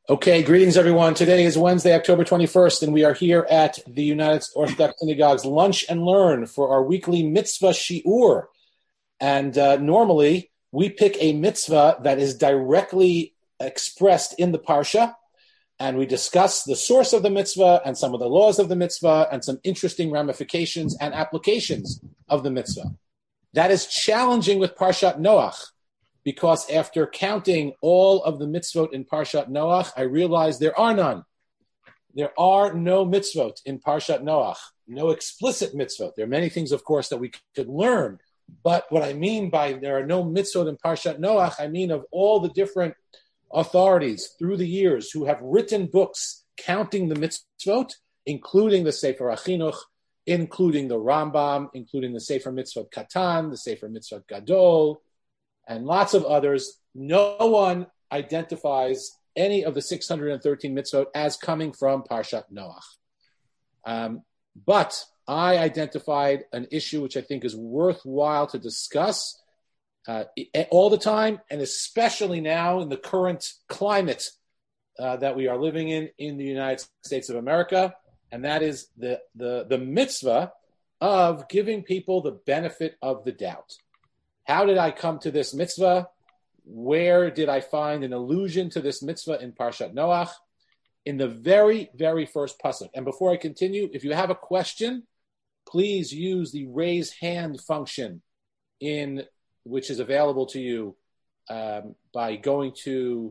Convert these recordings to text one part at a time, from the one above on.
Okay, greetings everyone. Today is Wednesday, October 21st, and we are here at the United Orthodox Synagogue's Lunch and Learn for our weekly mitzvah shi'ur. And normally, we pick a mitzvah that is directly expressed in the parsha, and we discuss the source of the mitzvah and some of the laws of the mitzvah and some interesting ramifications and applications of the mitzvah. That is challenging with Parshat Noach, because after counting all of the mitzvot in Parshat Noach, I realized there are none. There are no mitzvot in Parshat Noach, no explicit mitzvot. There are many things, of course, that we could learn, but what I mean by there are no mitzvot in Parshat Noach, I mean of all the different authorities through the years who have written books counting the mitzvot, including the Sefer HaChinuch, including the Rambam, including the Sefer Mitzvot Katan, the Sefer Mitzvot Gadol, and lots of others. No one identifies any of the 613 mitzvot as coming from Parshat Noach. But I identified an issue which I think is worthwhile to discuss all the time, and especially now in the current climate that we are living in the United States of America, and that is the mitzvah of giving people the benefit of the doubt. How did I come to this mitzvah? Where did I find an allusion to this mitzvah in Parshat Noach? In the very, very first pasuk. And before I continue, if you have a question, please use the raise hand function which is available to you by going to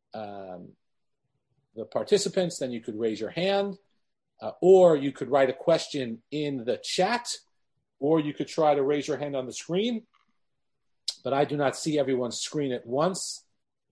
the participants. Then you could raise your hand, or you could write a question in the chat, or you could try to raise your hand on the screen. But I do not see everyone's screen at once.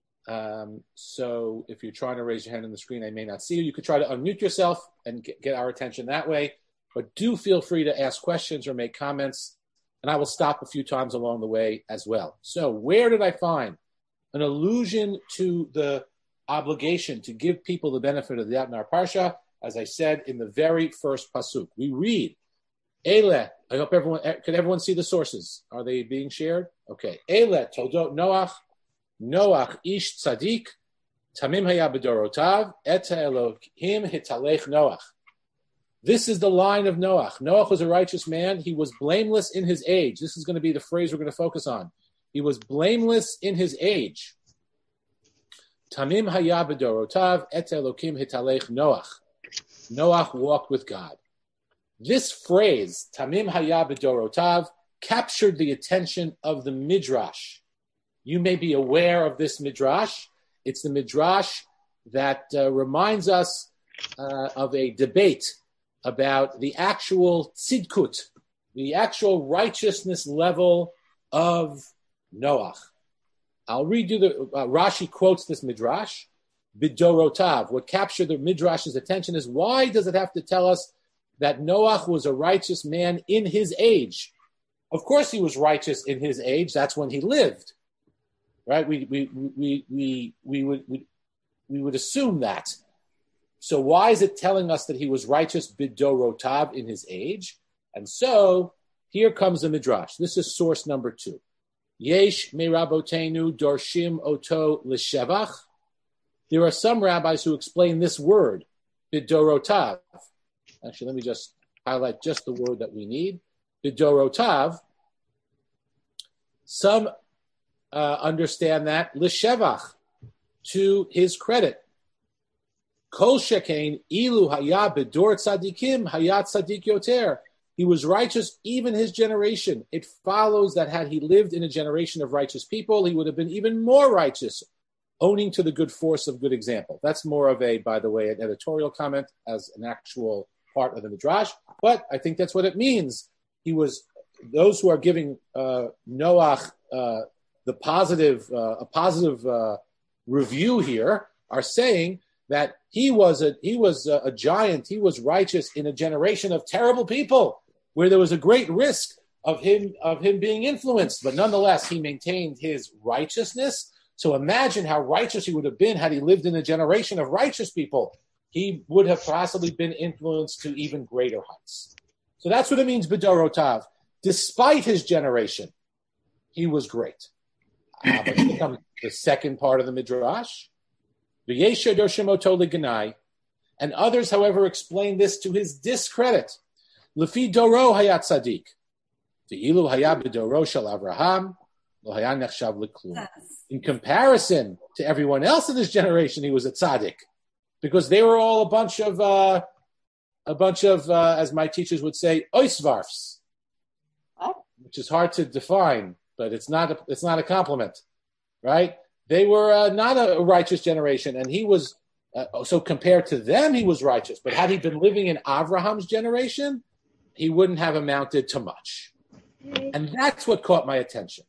So if you're trying to raise your hand on the screen, I may not see you. You could try to unmute yourself and get our attention that way. But do feel free to ask questions or make comments, and I will stop a few times along the way as well. So where did I find an allusion to the obligation to give people the benefit of the doubt in our parsha? As I said, in the very first pasuk, we read, Eileh, I hope everyone see the sources. Are they being shared? Okay. Eileh, Toldot Noach ish tzadik, tamim haya b'dorotav, et Elohim hitalech Noach. This is the line of Noach. Noach was a righteous man. He was blameless in his age. This is going to be the phrase we're going to focus on. He was blameless in his age. Tamim haya b'dorotav, et Elohim hitalech Noach. Noach walked with God. This phrase, Tamim Haya B'Dorotav, captured the attention of the Midrash. You may be aware of this Midrash. It's the Midrash that reminds us of a debate about the actual tzidkut, the actual righteousness level of Noach. I'll read you Rashi quotes this Midrash, B'Dorotav. What captured the Midrash's attention is, why does it have to tell us that Noach was a righteous man in his age? Of course he was righteous in his age. That's when he lived, right? We would assume that. So why is it telling us that he was righteous bidorotav in his age? And so here comes the Midrash. This is source number 2. Yesh me'rabotenu dorshim oto l'shevach. There are some rabbis who explain this word, bidorotav. Actually, let me just highlight just the word that we need. Bidorotav. Some understand that l'shevach, to his credit. Kol shekain ilu haya bidor tzadikim hayat tzadik yoter. He was righteous even his generation. It follows that had he lived in a generation of righteous people, he would have been even more righteous, owning to the good force of good example. That's more of by the way, an editorial comment as an actual part of the Midrash, but I think that's what it means. He was, those who are giving Noach a positive review here are saying that he was a giant. He was righteous in a generation of terrible people where there was a great risk of him being influenced, but nonetheless he maintained his righteousness. So imagine how righteous he would have been had he lived in a generation of righteous people. He would have possibly been influenced to even greater heights. So that's what it means, B'dorotav. Despite his generation, he was great. But here comes the second part of the Midrash. V'yesher dorshim oto l'ganai. And others, however, explain this to his discredit. Lefi doro hayat tzaddik. Ve'ilu hayat b'doro shel Avraham, lo hayat nechshav l'klum. In comparison to everyone else in this generation, he was a tzaddik, because they were all a bunch of, as my teachers would say, oisvarfs, which is hard to define, but it's not a compliment, right? They were not a righteous generation, and he was. So compared to them, he was righteous. But had he been living in Avraham's generation, he wouldn't have amounted to much. And that's what caught my attention.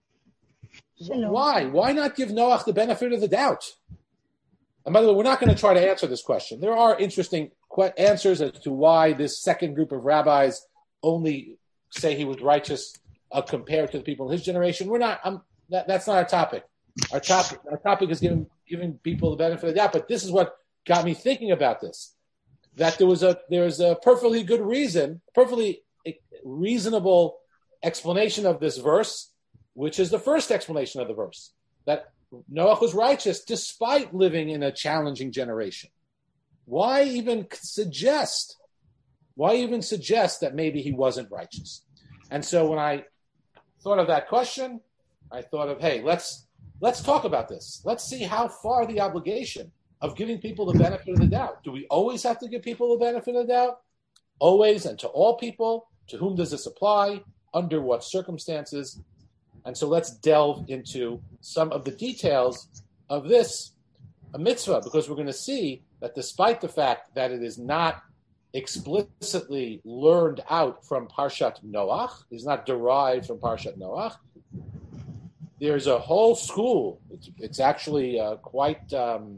Why? Why not give Noach the benefit of the doubt? And by the way, we're not going to try to answer this question. There are interesting answers as to why this second group of rabbis only say he was righteous compared to the people in his generation. We're not. That's not our topic. Our topic is giving people the benefit of the doubt. But this is what got me thinking about this: that there's a perfectly good reason, perfectly reasonable explanation of this verse, which is the first explanation of the verse, that Noach was righteous despite living in a challenging generation. Why even suggest that maybe he wasn't righteous? And so when I thought of that question, I thought of, hey, let's talk about this. Let's see how far the obligation of giving people the benefit of the doubt. Do we always have to give people the benefit of the doubt? Always, and to all people? To whom does this apply? Under what circumstances? And so let's delve into some of the details of this mitzvah, because we're going to see that despite the fact that it is not explicitly learned out from Parshat Noach, is not derived from Parshat Noach, there's a whole school. It's actually quite,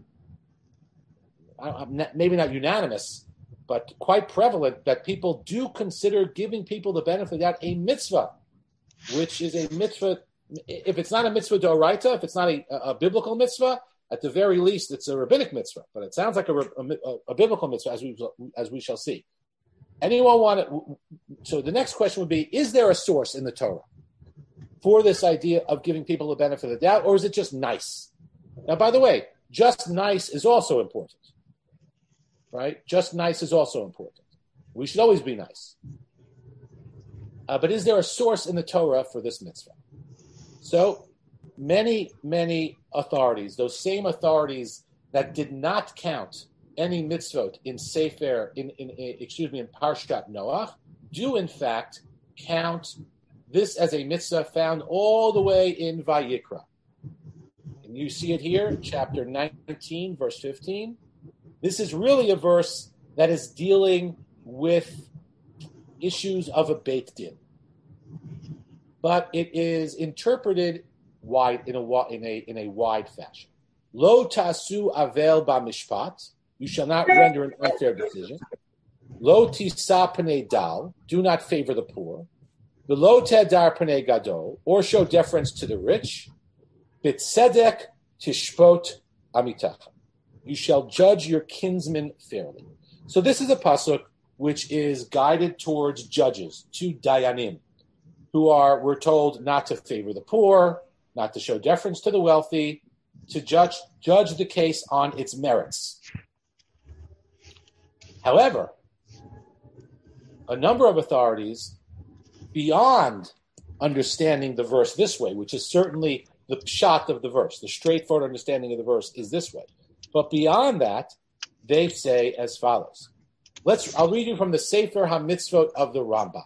maybe not unanimous, but quite prevalent, that people do consider giving people the benefit of the doubt a mitzvah, which is a mitzvah. If it's not a mitzvah d'oraita, if it's not a biblical mitzvah, at the very least, it's a rabbinic mitzvah. But it sounds like a biblical mitzvah, as we shall see. Anyone want to? So the next question would be: is there a source in the Torah for this idea of giving people the benefit of the doubt, or is it just nice? Now, by the way, just nice is also important, right? Just nice is also important. We should always be nice. But is there a source in the Torah for this mitzvah? So many authorities, those same authorities that did not count any mitzvot in Sefer, in Parshat Noach, do in fact count this as a mitzvah found all the way in Vayikra. And you see it here, chapter 19, verse 15. This is really a verse that is dealing with issues of a Beit Din. But it is interpreted wide in a wide fashion. Lo tasu avel b'mishpat, you shall not render an unfair decision. Lo tisa pnei dal, do not favor the poor. V'lo tedar pnei gadol, or show deference to the rich. B'tzedek tishpot amitacha, you shall judge your kinsman fairly. So this is a pasuk which is guided towards judges, to dayanim, who we're told not to favor the poor, not to show deference to the wealthy, to judge the case on its merits. However, a number of authorities, beyond understanding the verse this way, which is certainly the pshat of the verse, the straightforward understanding of the verse is this way. But beyond that, they say as follows. I'll read you from the Sefer HaMitzvot of the Rambam.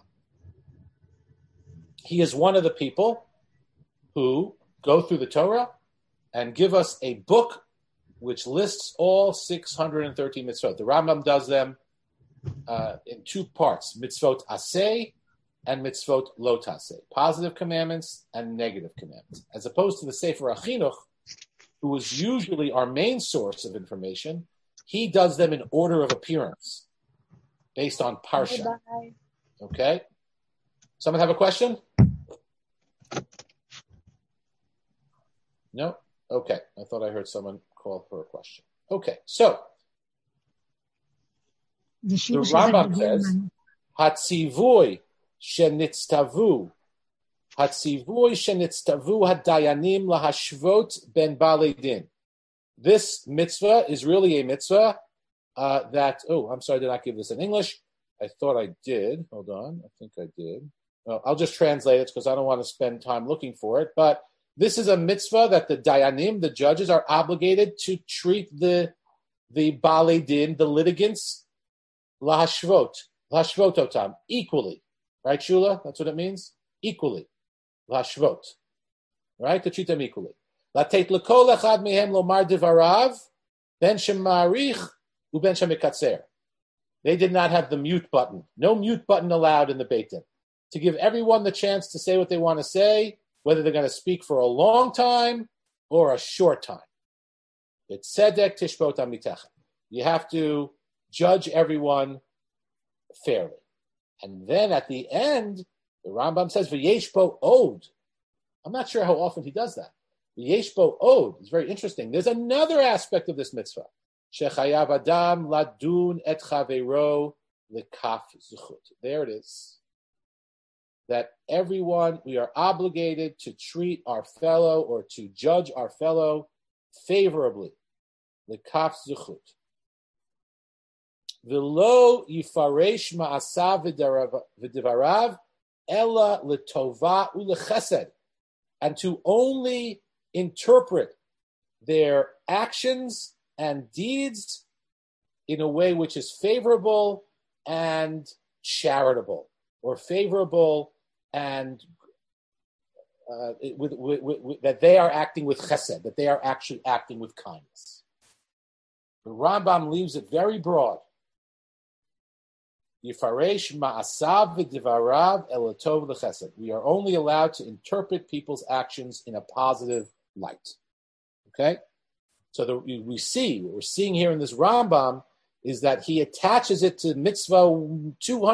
He is one of the people who go through the Torah and give us a book which lists all 613 mitzvot. The Rambam does them in two parts, mitzvot aseh and mitzvot lo taseh, positive commandments and negative commandments, as opposed to the Sefer HaChinuch, who is usually our main source of information. He does them in order of appearance, based on parsha. Bye-bye. Okay? Someone have a question? No? Okay. I thought I heard someone call for a question. Okay. So, the Rambam says, Hatzivui shenitztavu hadayanim lahashvot ben balei din. this mitzvah is really a mitzvah I'm sorry, did not give this in English. I thought I did. Hold on. I think I did. I'll just translate it because I don't want to spend time looking for it. But this is a mitzvah that the dayanim, the judges, are obligated to treat the balei din, the litigants, lahashvototam, equally. Right, Shula? That's what it means? Equally. Lahashvot. Right? To treat them equally. Latet lekol echad mehem lomar divarav, ben shemarich uben shemikatzer. They did not have the mute button. No mute button allowed in the Beit Din. To give everyone the chance to say what they want to say, whether they're going to speak for a long time or a short time. It's tzedek tishbot amitechem. You have to judge everyone fairly. And then at the end, the Rambam says, v'yesh bo od. I'm not sure how often he does that. V'yesh bo od is very interesting. There's another aspect of this mitzvah. Shechayav adam ladun et chaveiro lekaf zuchut. There it is. That everyone, we are obligated to treat our fellow or to judge our fellow favorably. Lekaf zuchut. V'lo yifaresh ma'asav v'divarav ela letova u'lechesed. And to only interpret their actions and deeds in a way which is favorable and charitable, or favorable and that they are acting with chesed, that they are actually acting with kindness. The Rambam leaves it very broad. Yifaresh ma'asav v'divarav elatov l'chesed. We are only allowed to interpret people's actions in a positive light. Okay? So what we're seeing here in this Rambam is that he attaches it to mitzvah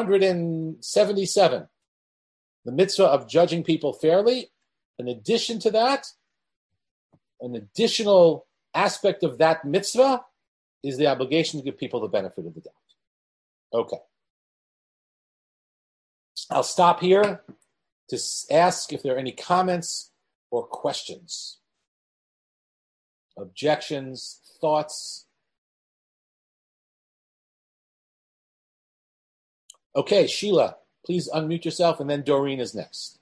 277, the mitzvah of judging people fairly. In addition to that, an additional aspect of that mitzvah is the obligation to give people the benefit of the doubt. Okay. I'll stop here to ask if there are any comments or questions, objections, thoughts. Okay, Sheila, please unmute yourself, and then Doreen is next.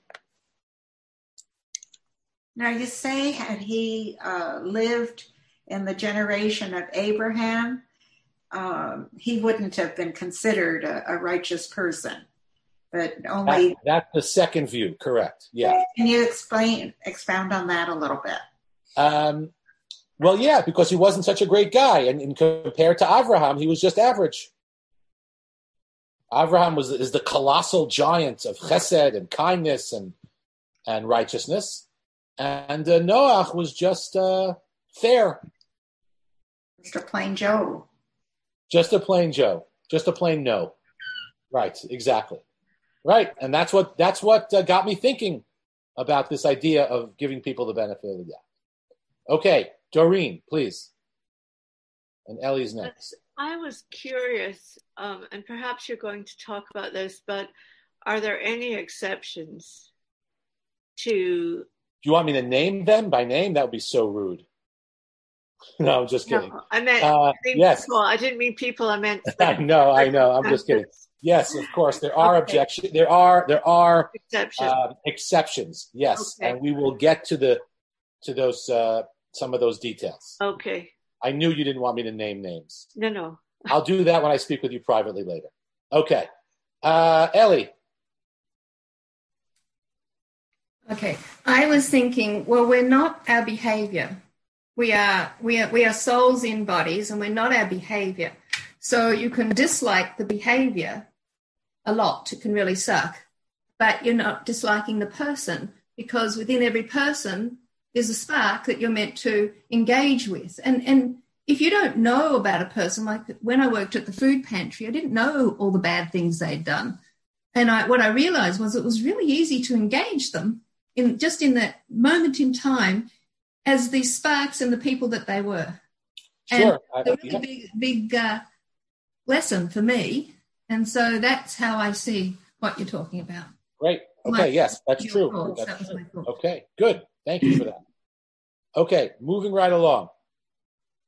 Now, you say had he lived in the generation of Abraham, he wouldn't have been considered a righteous person. But only that's the second view, correct? Yeah. Can you expound on that a little bit? Well, yeah, because he wasn't such a great guy, and compared to Avraham, he was just average. Avraham is the colossal giant of chesed and kindness and righteousness, and Noach was just fair. Just a plain Joe. Just a plain Joe. Just a plain no. Right, exactly. Right, and that's what got me thinking about this idea of giving people the benefit of the doubt. Okay, Doreen, please. And Ellie's next. I was curious, and perhaps you're going to talk about this, but are there any exceptions to... Do you want me to name them by name? That would be so rude. No, I'm just kidding. No, I meant yes. People. I didn't mean people. I meant... I know. I'm just kidding. Yes, of course. There are objections. There are exceptions. Yes, okay. And we will get to those some of those details. Okay. I knew you didn't want me to name names. No. I'll do that when I speak with you privately later. Okay, Ellie. Okay, I was thinking. Well, we're not our behavior. We are souls in bodies, and we're not our behavior. So you can dislike the behavior a lot. It can really suck. But you're not disliking the person, because within every person there's a spark that you're meant to engage with. And if you don't know about a person, like when I worked at the food pantry, I didn't know all the bad things they'd done. And what I realized was it was really easy to engage them in that moment in time as the sparks and the people that they were. Sure. And a really big lesson for me. And so that's how I see what you're talking about. Great. Okay. Yes, that's true. That was my thought. Okay. Good. Thank you for that. Okay. Moving right along.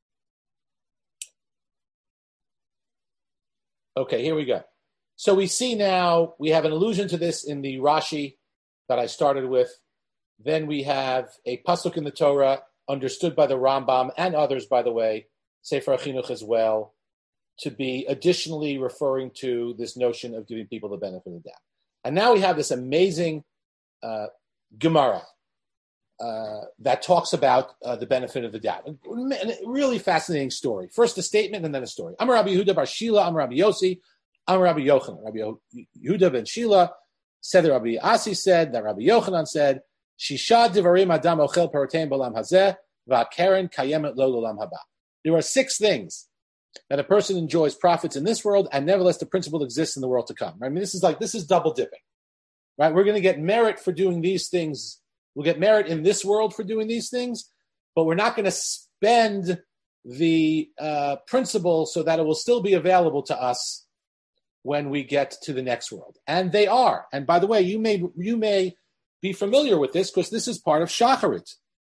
Okay, here we go. So we see now, we have an allusion to this in the Rashi that I started with. Then we have a pasuk in the Torah, understood by the Rambam and others, by the way, Sefer HaChinuch as well, to be additionally referring to this notion of giving people the benefit of the doubt. And now we have this amazing Gemara that talks about the benefit of the doubt. A really fascinating story. First a statement and then a story. Amar Rabbi Yehuda bar Shila, Amar Rabbi Yossi, Amar Rabbi Yochanan. Rabbi Yehuda ben Shila said that Rabbi Asi said, that Rabbi Yochanan said, Shisha divarim adam ochel perotein b'olam hazeh, va'keren kayemet lo l'olam haba. There are 6 things that a person enjoys profits in this world, and nevertheless the principle exists in the world to come. I mean, this is double dipping, right? We're going to get merit for doing these things. We'll get merit in this world for doing these things, but we're not going to spend the principle so that it will still be available to us when we get to the next world. And they are. And by the way, you may be familiar with this because this is part of Shacharit,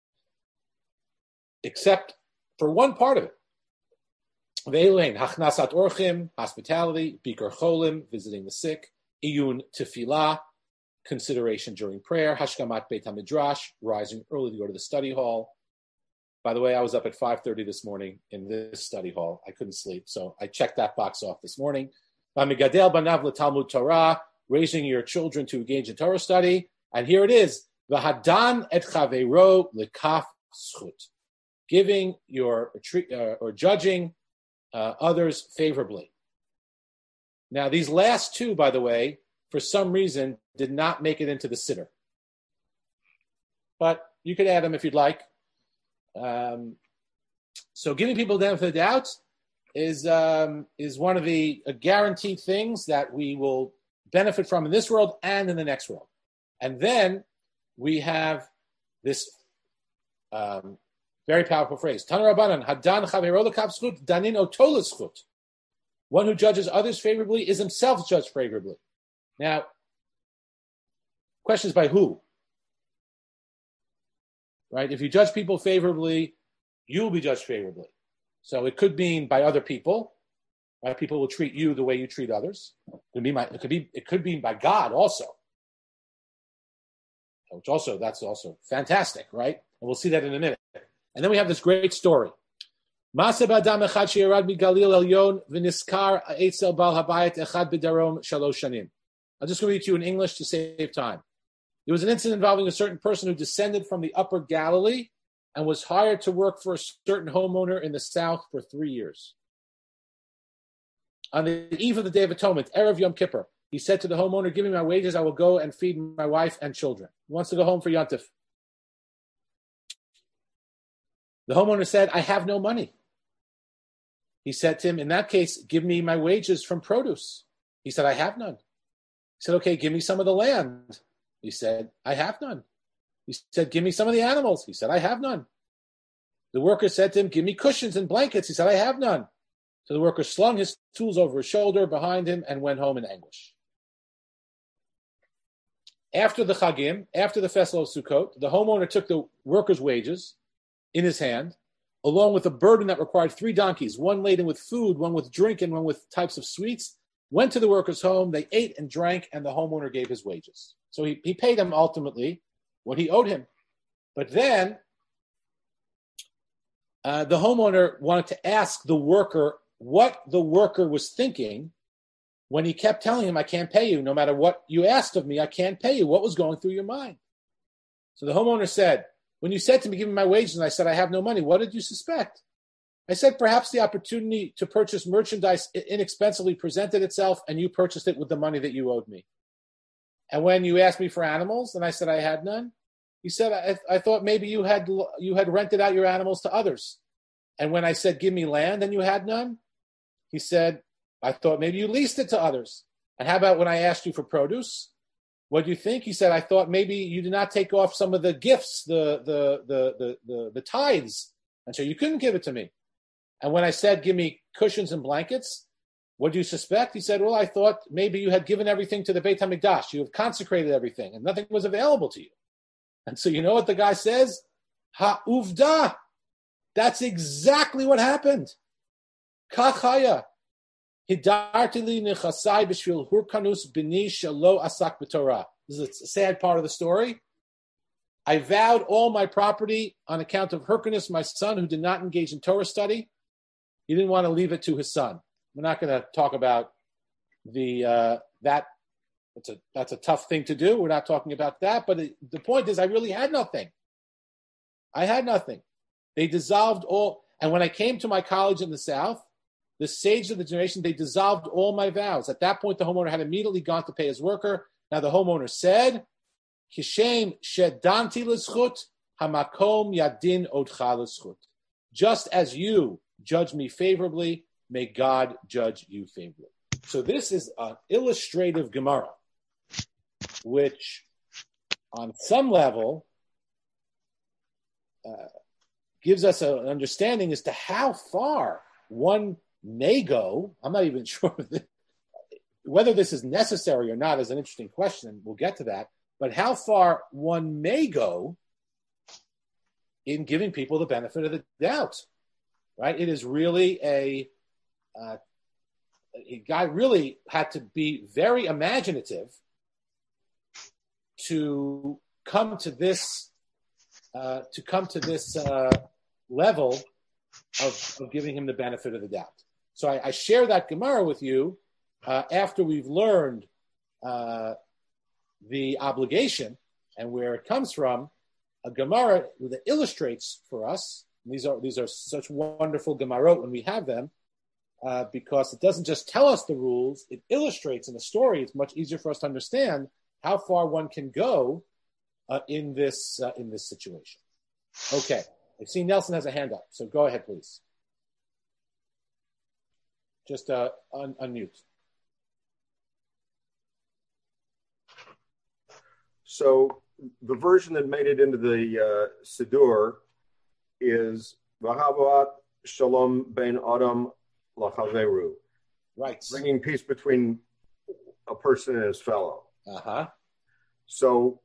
except for one part of it. Ve'elein, hachnasat orchim, hospitality, bikur cholim, visiting the sick, iyun tefillah, consideration during prayer, hashkamat beit hamidrash, rising early to go to the study hall. By the way, I was up at 5:30 this morning in this study hall. I couldn't sleep, so I checked that box off this morning. V'amigadel banav l'talmud Torah, raising your children to engage in Torah study. And here it is, v'hadan et chaveiro l'kaf zchut, giving or judging others favorably. Now, these last 2, by the way, for some reason, did not make it into the siddur. But you could add them if you'd like. So giving people the benefit of the doubt is one of the guaranteed things that we will benefit from in this world and in the next world. And then we have this very powerful phrase. Tanu Rabbanan, Hadan Chaveiro l'kaf zchut, danin oto l'zchut. One who judges others favorably is himself judged favorably. Now, questions by who? Right? If you judge people favorably, you'll be judged favorably. So it could mean by other people. Right? People will treat you the way you treat others. It could be by God also. That's also fantastic, right? And we'll see that in a minute. And then we have this great story. I'm just going to read to you in English to save time. There was an incident involving a certain person who descended from the upper Galilee and was hired to work for a certain homeowner in the south for 3 years. On the eve of the Day of Atonement, Erev Yom Kippur, he said to the homeowner, "Give me my wages, I will go and feed my wife and children." He wants to go home for Yontif. The homeowner said, "I have no money." He said to him, "In that case, give me my wages from produce." He said, "I have none." He said, "Okay, give me some of the land." He said, "I have none." He said, "Give me some of the animals." He said, "I have none." The worker said to him, "Give me cushions and blankets." He said, "I have none." So the worker slung his tools over his shoulder behind him and went home in anguish. After the Chagim, after the festival of Sukkot, the homeowner took the worker's wages in his hand, along with a burden that required 3 donkeys, one laden with food, one with drink, and one with types of sweets, went to the worker's home. They ate and drank, and the homeowner gave his wages. So he paid him ultimately what he owed him. But then the homeowner wanted to ask the worker what the worker was thinking when he kept telling him, "I can't pay you. No matter what you asked of me, I can't pay you." What was going through your mind? So the homeowner said, "When you said to me, give me my wages, and I said, I have no money, what did you suspect?" I said, "Perhaps the opportunity to purchase merchandise inexpensively presented itself, and you purchased it with the money that you owed me. And when you asked me for animals, and I said I had none, you said, I thought maybe you had rented out your animals to others. And when I said, give me land, and you had none, he said, I thought maybe you leased it to others. And how about when I asked you for produce? What do you think?" He said, "I thought maybe you did not take off some of the gifts, the tithes, and so you couldn't give it to me. And when I said, give me cushions and blankets, what do you suspect?" He said, "Well, I thought maybe you had given everything to the Beit HaMikdash. You have consecrated everything, and nothing was available to you." And so you know what the guy says? Ha'uvda. That's exactly what happened. Kachaya. Hidarti li nechasai b'shvil hurkanus b'ni shelo asak b'torah. This is a sad part of the story. I vowed all my property on account of Hyrcanus, my son, who did not engage in Torah study. He didn't want to leave it to his son. We're not going to talk about that. That's a tough thing to do. We're not talking about that. But the point is, I really had nothing. I had nothing. They dissolved all. And when I came to my college in the South, the sage of the generation, they dissolved all my vows. At that point, the homeowner had immediately gone to pay his worker. Now the homeowner said, Kishem shedanti l'zchut, hamakom yadin odcha l'zchut. Just as you judge me favorably, may God judge you favorably. So this is an illustrative Gemara, which on some level gives us an understanding as to how far one may go. I'm not even sure whether this is necessary or not is an interesting question. We'll get to that. But how far one may go in giving people the benefit of the doubt, right? It is really a guy really had to be very imaginative to come to this level of giving him the benefit of the doubt. So I share that Gemara with you after we've learned the obligation and where it comes from. A Gemara that illustrates for us. These are such wonderful Gemarot when we have them, because it doesn't just tell us the rules; it illustrates in a story. It's much easier for us to understand how far one can go in this situation. Okay, I see Nelson has a hand up, so go ahead, please. Just unmute. So the version that made it into the Siddur is Vahavat Shalom Ben Adam Lachaveru. Right. Bringing peace between a person and his fellow. Uh-huh. So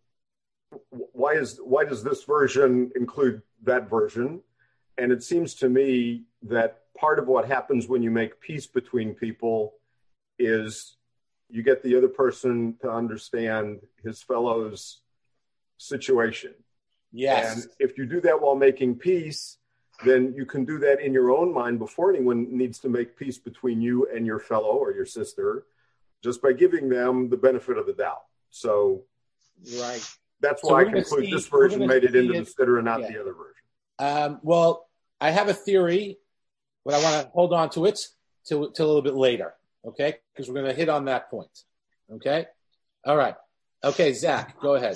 why does this version include that version? And it seems to me that part of what happens when you make peace between people is you get the other person to understand his fellow's situation. Yes. And if you do that while making peace, then you can do that in your own mind before anyone needs to make peace between you and your fellow or your sister, just by giving them the benefit of the doubt. So right. That's why I conclude this version made it into the Siddur and not the other version. Well, I have a theory, but I want to hold on to it till a little bit later, okay? Because we're going to hit on that point, okay? All right. Okay, Zach, go ahead.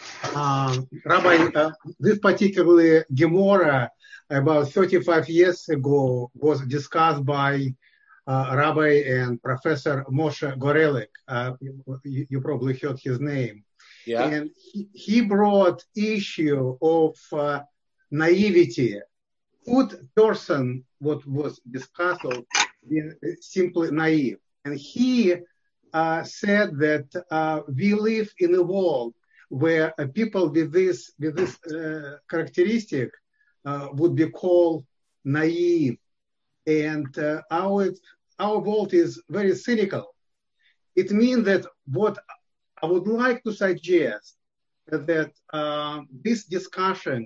Rabbi, this particular Gemara about 35 years ago was discussed by Rabbi and Professor Moshe Gorelik. You probably heard his name. Yeah. And he brought issue of naivety. Could person what was discussed of being simply naive? And he said that we live in a world where people with this characteristic would be called naive, and our world is very cynical. It means that what I would like to suggest that this discussion,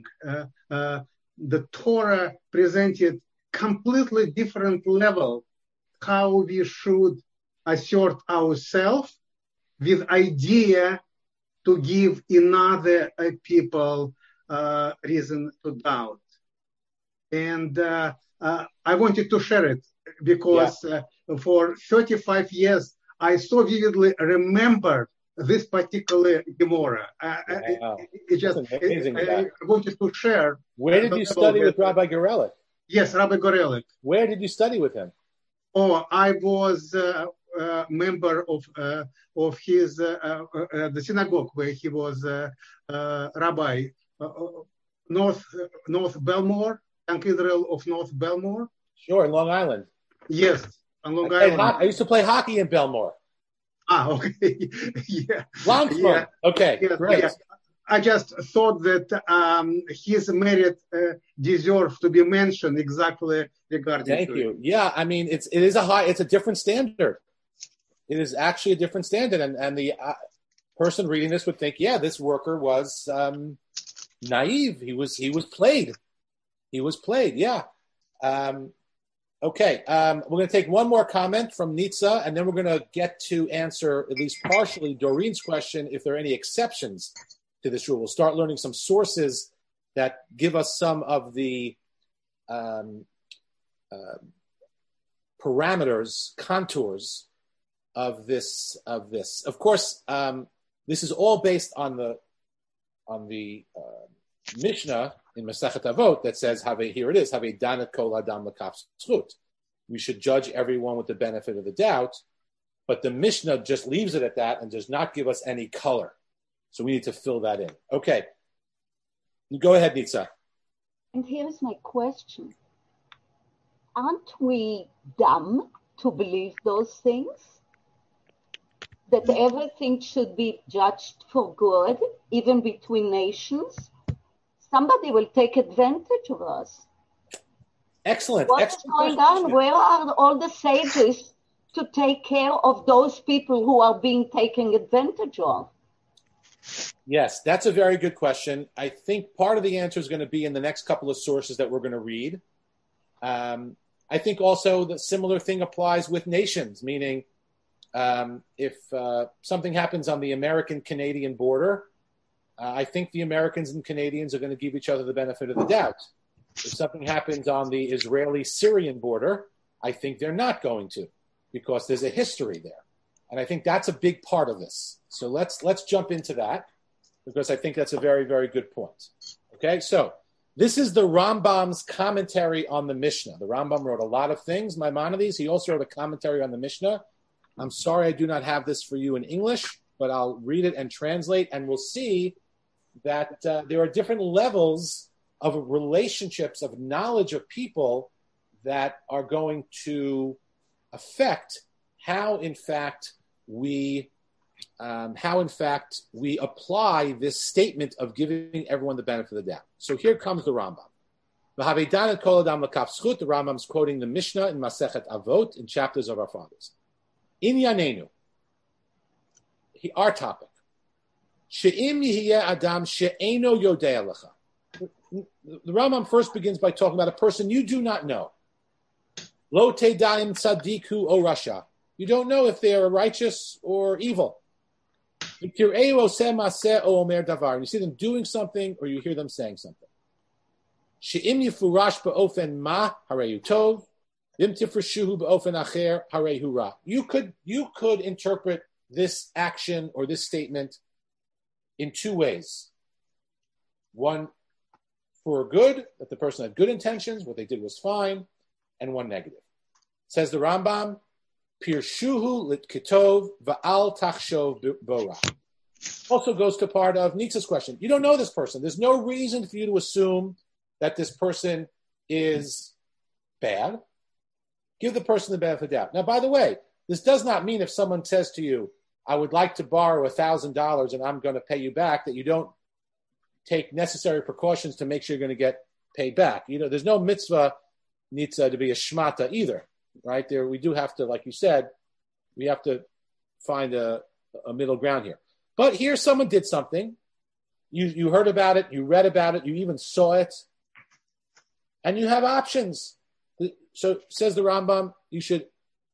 the Torah presented completely different level how we should assert ourselves with idea to give another people reason to doubt. And I wanted to share it because for 35 years, I so vividly remember this particular Gemara. It's just amazing. I wanted to share. Where did you study with Rabbi Gorelik? Yes, Rabbi Gorelik. Where did you study with him? Oh, I was a member of his the synagogue where he was rabbi, North Belmore, Young Israel of North Belmore. Sure, in Long Island. Yes, on Long Island. I used to play hockey in Belmore. Okay. Yeah. Long fun. Okay, great. I just thought that his merit deserves to be mentioned exactly regarding. Thank you. Yeah, I mean, it's a different standard. It is actually a different standard, and the person reading this would think, yeah, this worker was naive. He was played. He was played. Yeah. Okay. We're going to take one more comment from Nitza, and then we're going to get to answer at least partially Doreen's question, if there are any exceptions to this rule. We'll start learning some sources that give us some of the parameters, contours of this. Of course, this is all based on the Mishnah in Masechet Avot that says, here it is, Havei danet kol adam l'kaf zchut. We should judge everyone with the benefit of the doubt, but the Mishnah just leaves it at that and does not give us any color. So we need to fill that in. Okay. Go ahead, Nitza. And here's my question. Aren't we dumb to believe those things? That everything should be judged for good, even between nations? Somebody will take advantage of us. Excellent. What is going on? Where are all the sages to take care of those people who are being taken advantage of? Yes, that's a very good question. I think part of the answer is going to be in the next couple of sources that we're going to read. I think also the similar thing applies with nations, meaning if something happens on the American-Canadian border, I think the Americans and Canadians are going to give each other the benefit of the doubt. If something happens on the Israeli-Syrian border, I think they're not going to, because there's a history there. And I think that's a big part of this. So let's jump into that, because I think that's a very, very good point. Okay, so this is the Rambam's commentary on the Mishnah. The Rambam wrote a lot of things, Maimonides. He also wrote a commentary on the Mishnah. I'm sorry I do not have this for you in English, but I'll read it and translate, and we'll see that there are different levels of relationships, of knowledge of people that are going to affect how, in fact, we apply this statement of giving everyone the benefit of the doubt. So here comes the Rambam. The Rambam's quoting the Mishnah in Masechet Avot in Chapters of Our Fathers. In Yanenu, our topic. She'im yihiyeh adam she'eno yodei alecha. The Rambam first begins by talking about a person you do not know. Lo tedaim tzadiku o rasha. You don't know if they are righteous or evil. You see them doing something or you hear them saying something. She'im yifurash ba'ofen ma hareyu tov. Vim tifrashuhu ba'ofen acher hareyu ra. You could interpret this action or this statement in two ways. One for good, that the person had good intentions, what they did was fine, and one negative. Says the Rambam, Pirshuhu lit kitov va'al tachshov bora. Also goes to part of Nitza's question. You don't know this person. There's no reason for you to assume that this person is bad. Give the person the benefit of the doubt. Now, by the way, this does not mean if someone says to you, I would like to borrow $1,000 and I'm going to pay you back, that you don't take necessary precautions to make sure you're going to get paid back. You know, there's no mitzvah, Nitza, to be a shmata either, right? There, we do have to, like you said, we have to find a middle ground here. But here someone did something. You heard about it, you read about it, you even saw it, and you have options. So says the Rambam, you should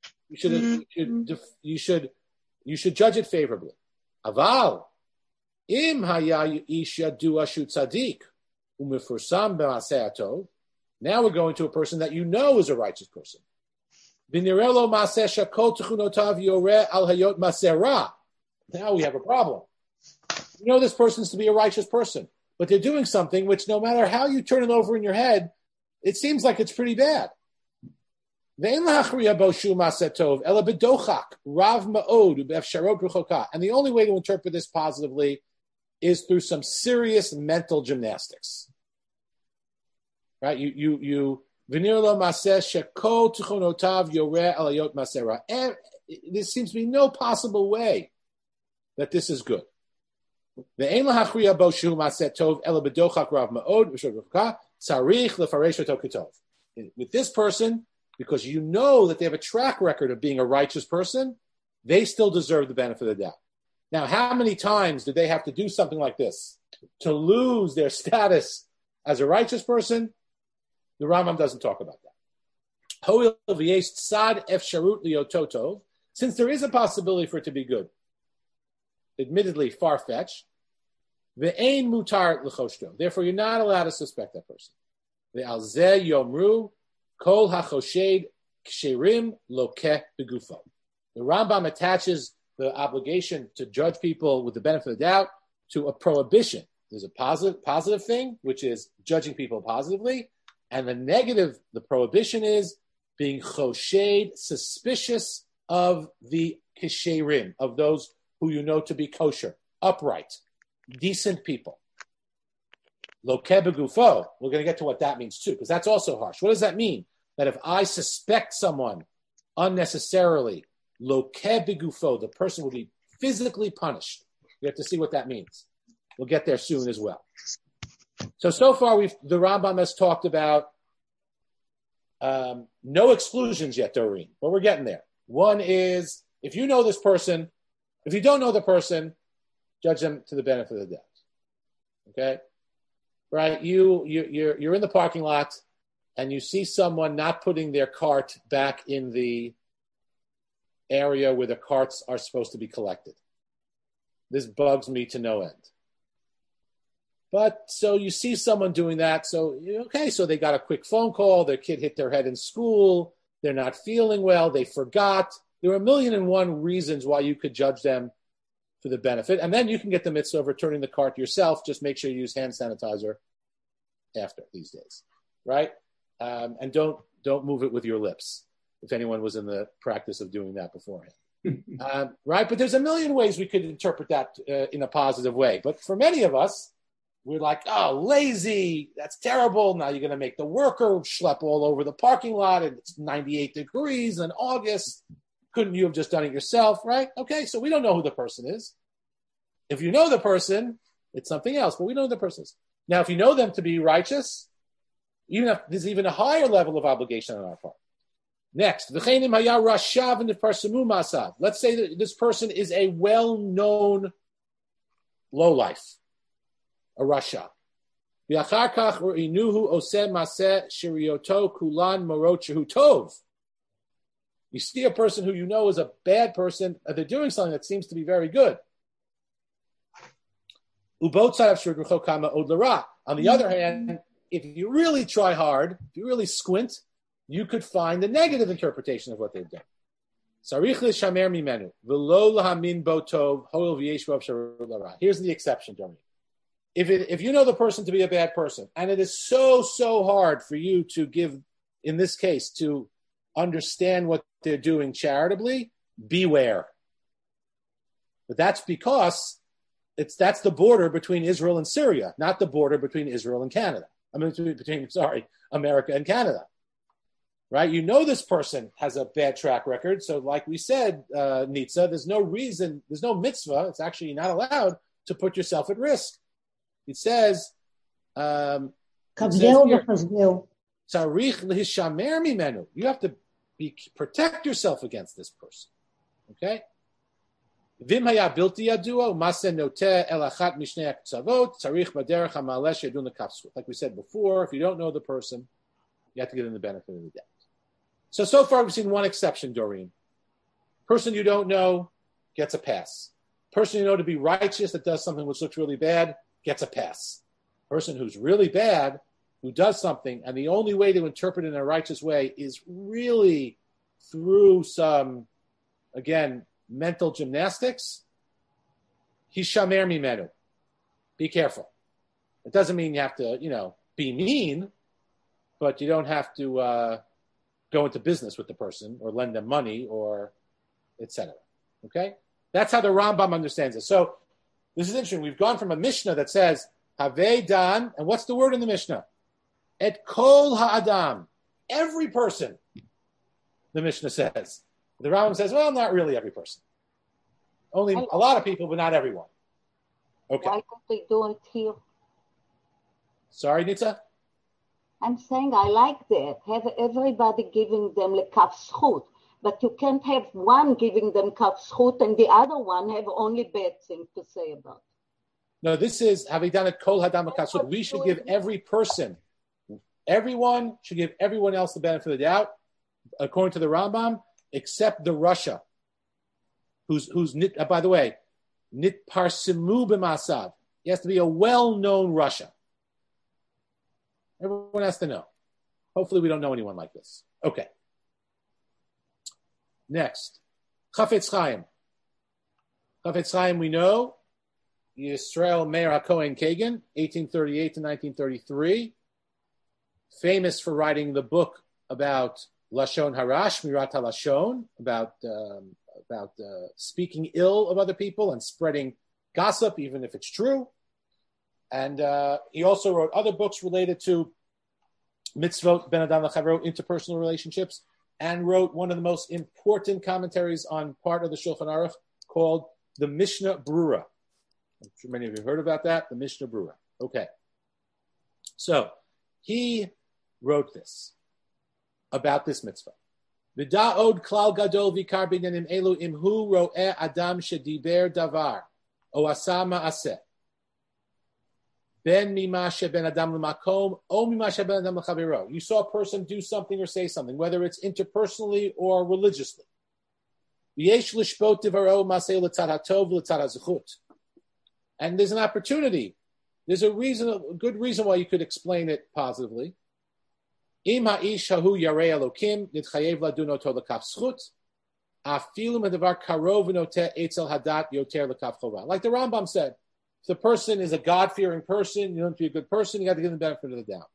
judge it favorably. Aval, im haya ish yadua shu tzadik u'mefursam b'maseh hatov. Now we're going to a person that you know is a righteous person. V'nirelo maseh shakol techunotav yoreh al hayot maseh ra. Now we have a problem. You know this person's to be a righteous person, but they're doing something which, no matter how you turn it over in your head, it seems like it's pretty bad. And the only way to interpret this positively is through some serious mental gymnastics. Right? And there seems to be no possible way that this is good. Ve'ein lahachriya bo shu ma'aseh tov ela b'dochak rav ma'od v'shor b'chukah tzarich lefaresh oto ketov. With this person, because you know that they have a track record of being a righteous person, they still deserve the benefit of the doubt. Now, how many times did they have to do something like this to lose their status as a righteous person? The Rambam doesn't talk about that. Since there is a possibility for it to be good, admittedly far-fetched, ve'ein mutar l'choshto. Therefore, you're not allowed to suspect that person. Ve'al zeh yomru kol hachoshed ksherim lokeh begufo. The Rambam attaches the obligation to judge people with the benefit of the doubt to a prohibition. There's a positive thing, which is judging people positively, and the negative, the prohibition is being choshed, suspicious of the kisherim, of those who you know to be kosher, upright, decent people. Lokeh begufo. We're going to get to what that means too, because that's also harsh. What does that mean? That if I suspect someone unnecessarily, lokeh begufo, the person will be physically punished. We have to see what that means. We'll get there soon as well. So far, the Rambam has talked about no exclusions yet, Doreen, but we're getting there. One is, if you know this person, if you don't know the person, judge them to the benefit of the doubt. Okay? Right? You're in the parking lot and you see someone not putting their cart back in the area where the carts are supposed to be collected. This bugs me to no end. But so you see someone doing that, so they got a quick phone call, their kid hit their head in school, they're not feeling well, they forgot. There are 1,000,001 reasons why you could judge them for the benefit. And then you can get the mitzvah of returning the cart yourself. Just make sure you use hand sanitizer after these days, right? And don't move it with your lips, if anyone was in the practice of doing that beforehand. Right? But there's 1,000,000 ways we could interpret that in a positive way. But for many of us, we're like, oh, lazy, that's terrible. Now you're going to make the worker schlep all over the parking lot and it's 98 degrees in August. Couldn't you have just done it yourself, right? Okay, so we don't know who the person is. If you know the person, it's something else, but we know who the person is. Now, if you know them to be righteous, there's even a higher level of obligation on our part. Next, let's say that this person is a well-known lowlife, a rasha. You see a person who you know is a bad person, they're doing something that seems to be very good. On the other hand, if you really try hard, if you really squint, you could find the negative interpretation of what they've done. Here's the exception, Jeremy. If you know the person to be a bad person, and it is so hard for you to give, in this case, to understand what they're doing charitably, beware. But that's because that's the border between Israel and Syria, not the border between Israel and Canada. Between America and Canada. Right? You know this person has a bad track record, so like we said, Nitza, there's no mitzvah, it's actually not allowed to put yourself at risk. It says, you have to protect yourself against this person. Okay? Like we said before, if you don't know the person, you have to give them the benefit of the doubt. So far we've seen one exception, Doreen. Person you don't know gets a pass. Person you know to be righteous that does something which looks really bad gets a pass. Person who's really bad, who does something, and the only way to interpret it in a righteous way is really through some, again, mental gymnastics. Hishamer mimenu. Be careful. It doesn't mean you have to, be mean, but you don't have to go into business with the person or lend them money or etc. Okay? That's how the Rambam understands it. So this is interesting. We've gone from a Mishnah that says, Havei Dan, and what's the word in the Mishnah? Et kol ha'adam. Every person, the Mishnah says. The Rambam says, well, not really every person. Only a lot of people, but not everyone. Okay. Why don't they do it here? Sorry, Nitza? I'm saying I like that. Have everybody giving them lekaf zchut, but you can't have one giving them kaf zchut and the other one have only bad things to say about it. No, this is Havidanat Kol Hadam lekaf zchut. We should give every person, everyone should give everyone else the benefit of the doubt, according to the Rambam, except the Russia, who's by the way, nit parsimu b'masav. He has to be a well-known Russia. Everyone has to know. Hopefully we don't know anyone like this. Okay. Next. Chafetz Chaim. Chafetz Chaim, we know. Yisrael Meir HaKohen Kagan, 1838 to 1933. Famous for writing the book about Lashon Harash, Mirat HaLashon, about speaking ill of other people and spreading gossip, even if it's true. And he also wrote other books related to mitzvot, ben adam l'chavro, interpersonal relationships, and wrote one of the most important commentaries on part of the Shulchan Aruch called the Mishnah Brura. I'm sure many of you have heard about that, the Mishnah Brura. Okay. So he wrote this about this mitzvah. V'da'od klal gadol v'ikar b'inyanim elu imhu ro'eh adam shediber davar o asa ma'aseh. Ben mimashe ben adam l'makom, o mimashe ben adam l'chaviro. You saw a person do something or say something, whether it's interpersonally or religiously. V'yesh lishpot divaro maseh l'tzad hatov l'tzad hazechut. And there's an opportunity. There's a good reason why you could explain it positively. Im ha'ish hahu yarei elokim nitchayev ladun oto l'kaf zchut afilu medavar karov v'noteh etzel hadat yoter l'kaf chova. Like the Rambam said, if the person is a God-fearing person, you want to be a good person, you got to give them the benefit of the doubt.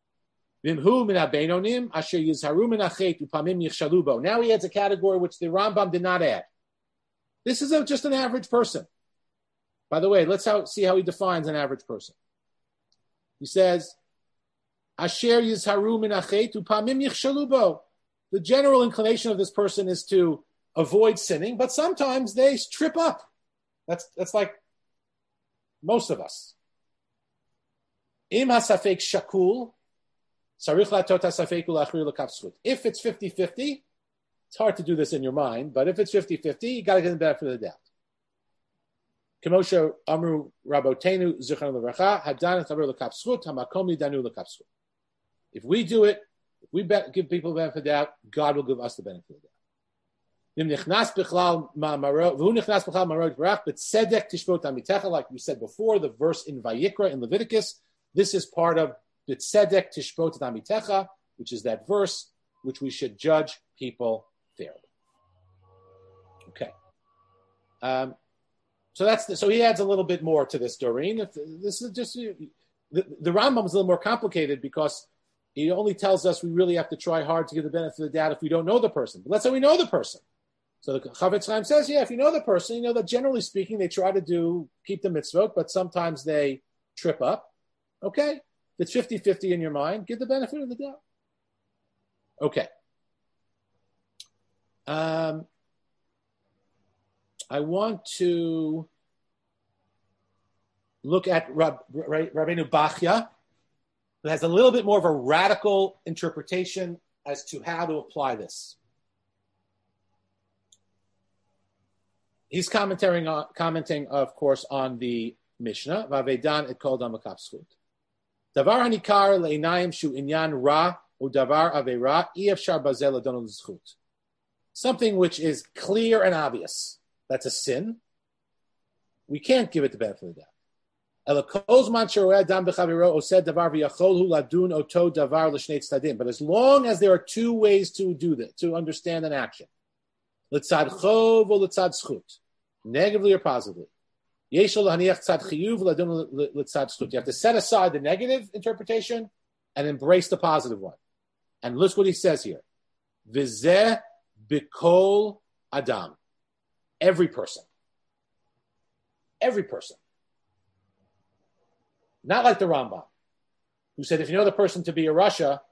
Now he adds a category which the Rambam did not add. This is just an average person. By the way, let's see how he defines an average person. He says, Asher yizharu min achet upamim yichshalu bo. The general inclination of this person is to avoid sinning, but sometimes they trip up. That's like most of us. Im hasafek shakul, sarich latot hasafek ulachrir l'kaf zchut. If it's 50-50, it's hard to do this in your mind, but if it's 50-50, you got to get the benefit of the doubt. Kemosha amru rabotenu zichron levracha hadan chaver l'kaf zchut hamakom lidanu l'kaf zchut. If we do it, if we give people the benefit of the doubt, God will give us the benefit of the doubt. Like we said before, the verse in Vayikra in Leviticus, this is part of B'tzedek Tishbot Amitecha, which is that verse which we should judge people fairly. Okay. So he adds a little bit more to this, Doreen. This is just the Rambam is a little more complicated because he only tells us we really have to try hard to give the benefit of the doubt if we don't know the person. But let's say we know the person. So the Chafetz Chaim says, if you know the person, you know that generally speaking, they try to keep the mitzvot, but sometimes they trip up. Okay. If it's 50-50 in your mind, give the benefit of the doubt. Okay. I want to look at Rabbeinu Bachya, who has a little bit more of a radical interpretation as to how to apply this. He's commenting, of course, on the Mishnah. Vavedan et kol dam l'kaf zchut. Davar hanikar le'inayim shu inyan ra u davar avera i'efshar bazel ladon l'zchut. Something which is clear and obvious. That's a sin. We can't give it the benefit of the doubt. But as long as there are two ways to do that, to understand an action, l'tzad chov or l'tzad zchut, negatively or positively, you have to set aside the negative interpretation and embrace the positive one. And look what he says here: v'zeh b'kol adam. Every person. Every person. Not like the Rambam, who said if you know the person to be a Russia,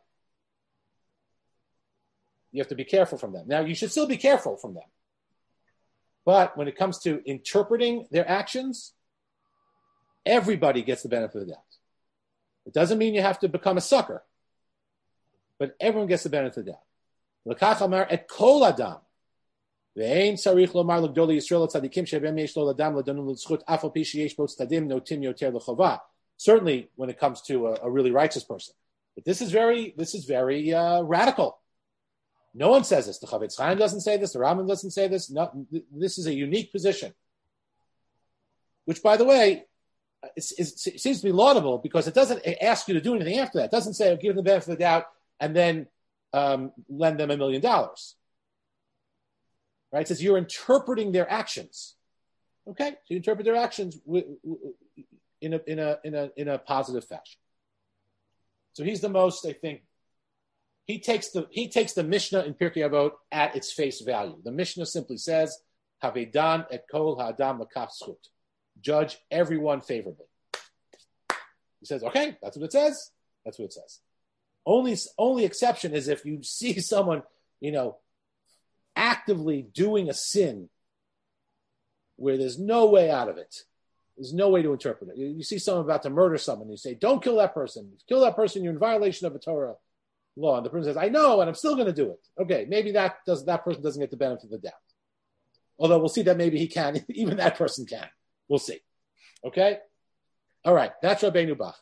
you have to be careful from them. Now, you should still be careful from them. But when it comes to interpreting their actions, Everybody gets the benefit of the doubt. It doesn't mean you have to become a sucker, but everyone gets the benefit of the doubt. L'kach amar et kol adam. Ve'ein tzarich lomar l'gdolei Yisrael tzadikim shebem yesh lo l'adam l'donu l'zchut af al pi sheyesh bo tzadim notim yoter l'chova. Certainly, when it comes to a really righteous person, but this is very radical. No one says this. The Chavetz Chaim doesn't say this. The Rambam doesn't say this. No, this is a unique position, which, by the way, it seems to be laudable because it doesn't ask you to do anything after that. It doesn't say give them the benefit of the doubt and then lend them $1 million. Right? It says you're interpreting their actions. Okay, so you interpret their actions in a positive fashion. So he's the most, I think. He takes the Mishnah in Pirkei Avot at its face value. The Mishnah simply says, "Havedan et kol ha'adam l'kach zchut." Judge everyone favorably. He says, "Okay, that's what it says. That's what it says." Only exception is if you see someone, actively doing a sin where there's no way out of it. There's no way to interpret it. You see someone about to murder someone, you say, "Don't kill that person. If you kill that person, you're in violation of a Torah law." And the person says, "I know, and I'm still going to do it." Okay, maybe that person doesn't get the benefit of the doubt. Although we'll see that maybe he can, even that person can. We'll see. Okay? All right, that's Rabbeinu Bachya.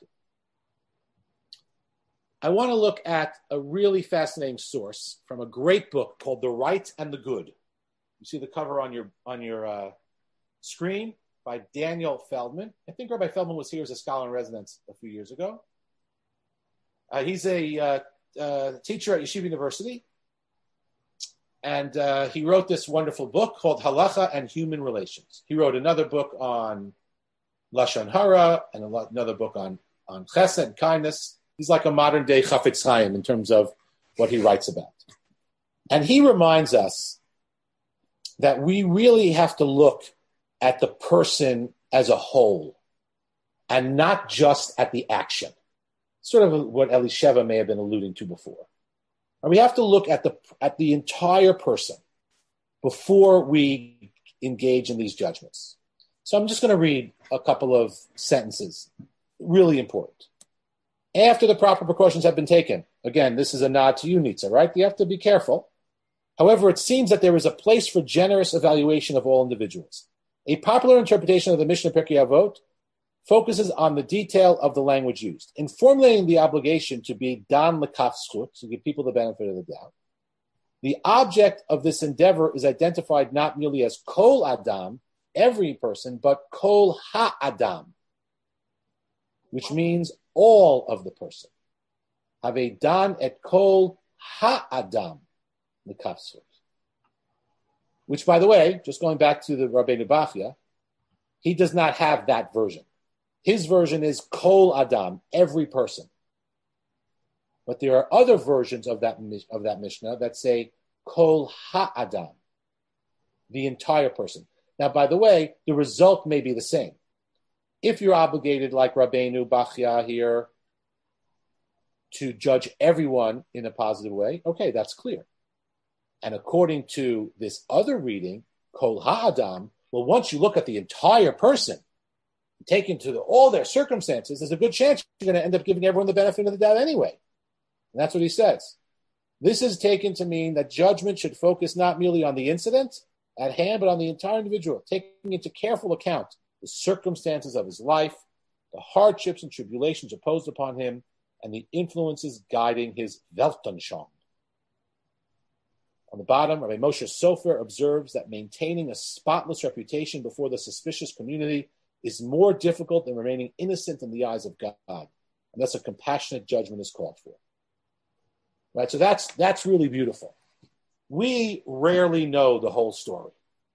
I want to look at a really fascinating source from a great book called The Right and the Good. You see the cover on your screen by Daniel Feldman. I think Rabbi Feldman was here as a scholar in residence a few years ago. He's a teacher at Yeshiva University, and he wrote this wonderful book called Halacha and Human Relations. He wrote another book on Lashon Hara and another book on Chesed and kindness. He's like a modern-day Chafetz Chaim in terms of what he writes about. And he reminds us that we really have to look at the person as a whole and not just at the action. Sort of what Elisheva may have been alluding to before. And we have to look at the entire person before we engage in these judgments. So I'm just going to read a couple of sentences, really important. After the proper precautions have been taken, again, this is a nod to you, Nitza, right? You have to be careful. However, it seems that there is a place for generous evaluation of all individuals. A popular interpretation of the Mishnah Pirkei Avot focuses on the detail of the language used. In formulating the obligation to be dan l'kach zchut, to give people the benefit of the doubt, the object of this endeavor is identified not merely as kol adam, every person, but kol ha-adam, which means all of the person. Havedan et kol ha-adam l'kach zchut. Which, by the way, just going back to the Rabbeinu Bachya, he does not have that version. His version is kol adam, every person. But there are other versions of that Mishnah that say kol ha-adam, the entire person. Now, by the way, the result may be the same. If you're obligated, like Rabbeinu Bachya here, to judge everyone in a positive way, okay, that's clear. And according to this other reading, kol ha-adam, well, once you look at the entire person, take into all their circumstances, there's a good chance you're going to end up giving everyone the benefit of the doubt anyway. And that's what he says. This is taken to mean that judgment should focus not merely on the incident at hand, but on the entire individual, taking into careful account the circumstances of his life, the hardships and tribulations imposed upon him, and the influences guiding his Weltanschauung. On the bottom, Rabbi Moshe Sofer observes that maintaining a spotless reputation before the suspicious community is more difficult than remaining innocent in the eyes of God, and thus a compassionate judgment is called for. Right, so that's really beautiful. We rarely know the whole story.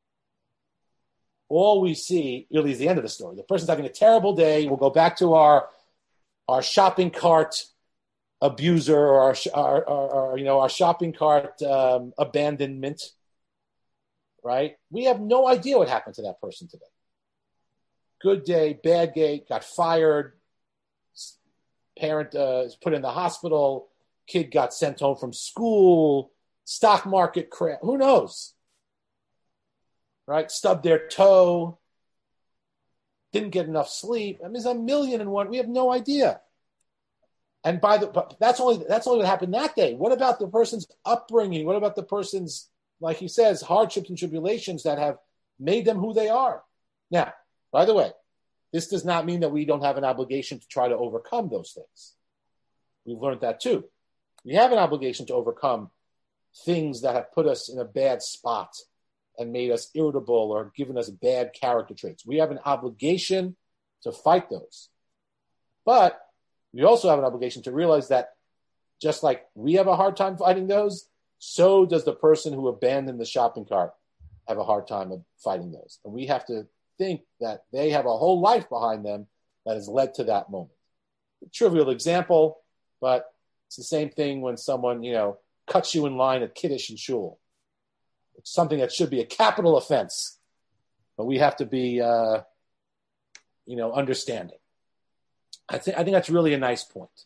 All we see really is the end of the story. The person's having a terrible day. We'll go back to our shopping cart abuser or our shopping cart abandonment. Right? We have no idea what happened to that person today. Good day, bad day, got fired. Parent is put in the hospital. Kid got sent home from school. Stock market crash. Who knows? Right? Stubbed their toe. didn't get enough sleep. I mean, there's a million and one. We have no idea. And but that's only what happened that day. What about the person's upbringing? What about the person's, like he says, hardships and tribulations that have made them who they are? Now, by the way, this does not mean that we don't have an obligation to try to overcome those things. We've learned that too. We have an obligation to overcome things that have put us in a bad spot and made us irritable or given us bad character traits. We have an obligation to fight those. But we also have an obligation to realize that just like we have a hard time fighting those, so does the person who abandoned the shopping cart have a hard time of fighting those. And we have to think that they have a whole life behind them that has led to that moment. A trivial example, but it's the same thing when someone, cuts you in line at Kiddush and Shul. It's something that should be a capital offense, but we have to be, understanding. I think that's really a nice point.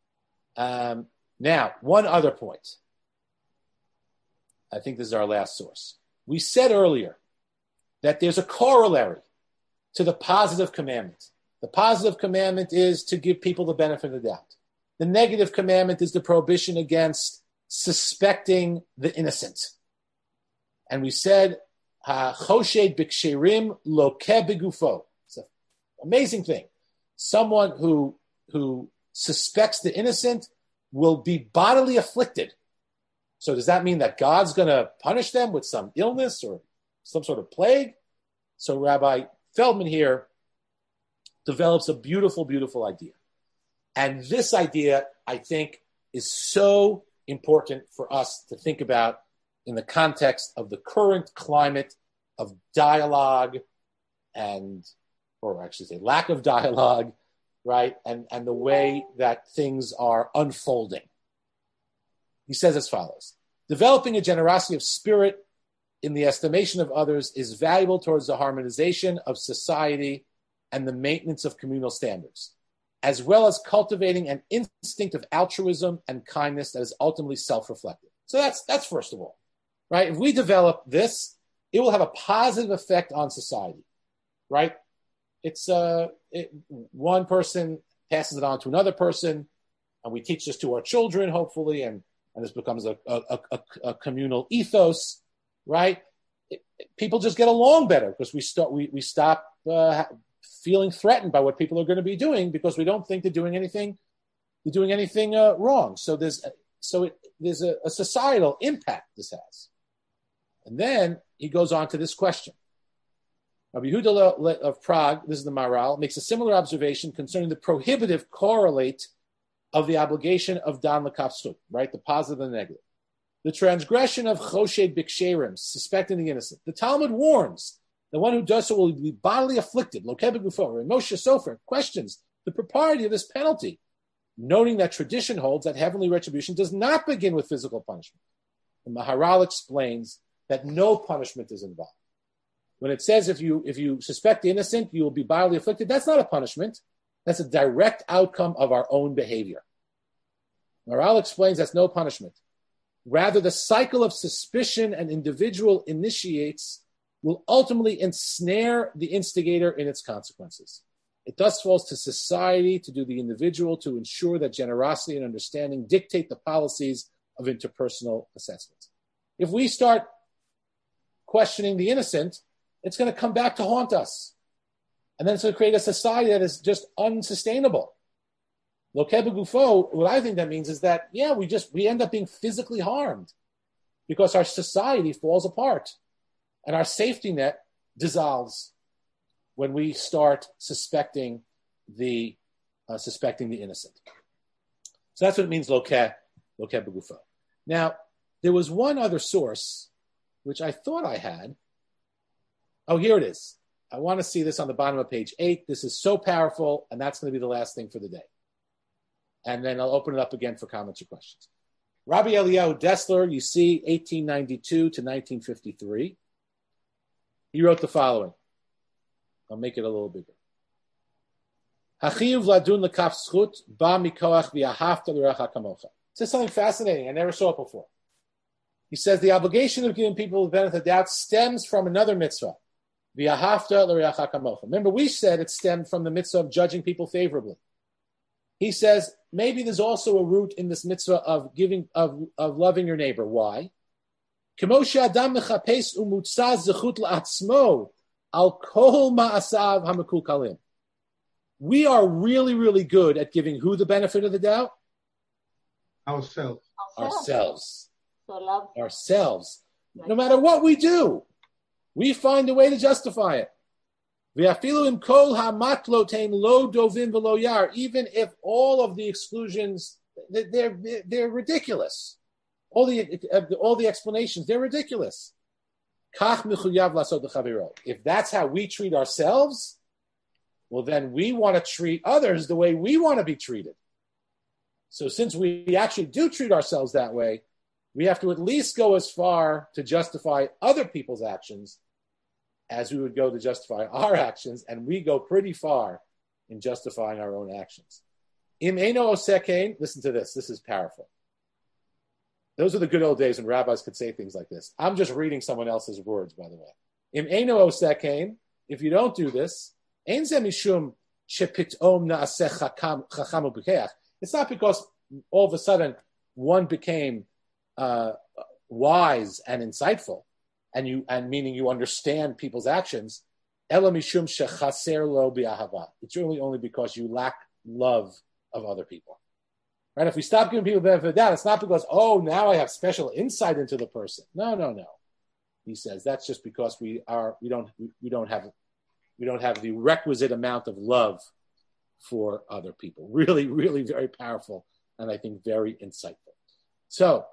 Now, one other point. I think this is our last source. We said earlier that there's a corollary to the positive commandment. The positive commandment is to give people the benefit of the doubt. The negative commandment is the prohibition against suspecting the innocent. And we said, "Choshed b'ksherim lokeh begufo." It's an amazing thing. Someone who suspects the innocent will be bodily afflicted. So does that mean that God's going to punish them with some illness or some sort of plague? So Rabbi Feldman here develops a beautiful, beautiful idea. And this idea, I think, is so important for us to think about in the context of the current climate of dialogue or actually say lack of dialogue, right? And the way that things are unfolding. He says as follows: developing a generosity of spirit in the estimation of others is valuable towards the harmonization of society and the maintenance of communal standards, as well as cultivating an instinct of altruism and kindness that is ultimately self-reflective. So that's first of all, right? If we develop this, it will have a positive effect on society, right? It's one person passes it on to another person, and we teach this to our children, hopefully, and this becomes a communal ethos, right? People just get along better because we stop feeling threatened by what people are going to be doing because we don't think they're doing anything wrong. So there's a societal impact this has. And then he goes on to this question. Rabbi Yehuda of Prague, this is the Maharal, makes a similar observation concerning the prohibitive correlate of the obligation of Dan L'Kafsut, right? The positive and the negative. The transgression of Choshed B'Ksherim, suspecting the innocent. The Talmud warns the one who does so will be bodily afflicted. Lokeh B'Gufo. Moshe Sofer questions the propriety of this penalty, noting that tradition holds that heavenly retribution does not begin with physical punishment. The Maharal explains that no punishment is involved. When it says if you suspect the innocent, you will be bodily afflicted, that's not a punishment. That's a direct outcome of our own behavior. Maharal explains that's no punishment. Rather, the cycle of suspicion an individual initiates will ultimately ensnare the instigator in its consequences. It thus falls to society, to do the individual, to ensure that generosity and understanding dictate the policies of interpersonal assessment. If we start questioning the innocent, it's going to come back to haunt us. And then it's going to create a society that is just unsustainable. Lokeh b'gufo, what I think that means is that, we end up being physically harmed because our society falls apart and our safety net dissolves when we start suspecting the innocent. So that's what it means, lokeh b'gufo. Now, there was one other source, which I thought I had. Oh, here it is. I want to see this on the bottom of page 8. This is so powerful, and that's going to be the last thing for the day. And then I'll open it up again for comments or questions. Rabbi Eliyahu Dessler, you see, 1892 to 1953. He wrote the following. I'll make it a little bigger. Hachiv ladun l'kaf zchut ba mikoach v'ahavta l'recha kamocha. This is something fascinating. I never saw it before. He says the obligation of giving people the benefit of the doubt stems from another mitzvah, Remember, we said it stemmed from the mitzvah of judging people favorably. He says maybe there's also a root in this mitzvah of giving of loving your neighbor. Why? We are really, really good at giving who the benefit of the doubt? Ourselves. Ourselves. No matter what we do, we find a way to justify it. Even if all of the exclusions, they're ridiculous. All the explanations, they're ridiculous. If that's how we treat ourselves, well, then we want to treat others the way we want to be treated. So since we actually do treat ourselves that way, we have to at least go as far to justify other people's actions as we would go to justify our actions, and we go pretty far in justifying our own actions. Im eino osekein, listen to this. This is powerful. Those are the good old days when rabbis could say things like this. I'm just reading someone else's words, by the way. Im eino osekein, if you don't do this, ein ze mishum shepitom naaseh chacham u'bekeach. It's not because all of a sudden one became wise and insightful, and meaning you understand people's actions. Ela mishum shechaser lo bi'ahava. It's really only because you lack love of other people. Right? If we stop giving people the benefit of the doubt, it's not because, now I have special insight into the person. No. He says that's just because we don't have the requisite amount of love for other people. Really, really very powerful, and I think very insightful. So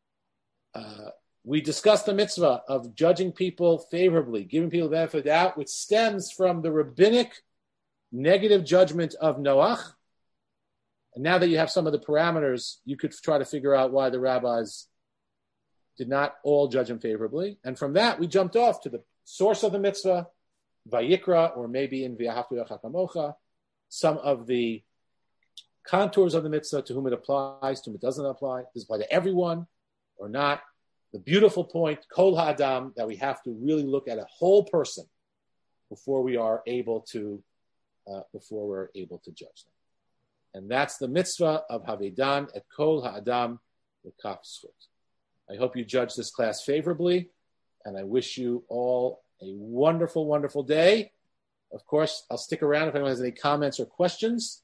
we discussed the mitzvah of judging people favorably, giving people the benefit of the doubt, which stems from the rabbinic negative judgment of Noach. And now that you have some of the parameters, you could try to figure out why the rabbis did not all judge him favorably. And from that, we jumped off to the source of the mitzvah, Vayikra, or maybe in V'ahavta L'reacha kamocha, some of the contours of the mitzvah, to whom it applies, to whom it doesn't apply. Does it apply to everyone or not? The beautiful point, Kol Ha'adam, that we have to really look at a whole person before we're able to judge them. And that's the mitzvah of Havedan et Kol Ha'adam L'kaf Zchut. I hope you judge this class favorably, and I wish you all a wonderful, wonderful day. Of course, I'll stick around if anyone has any comments or questions